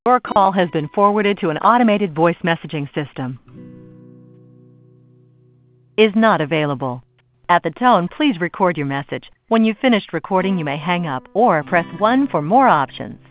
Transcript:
Your call has been forwarded to an automated voice messaging system. Is not available. At the tone, please record your message. When you've finished recording, you may hang up or press 1 for more options.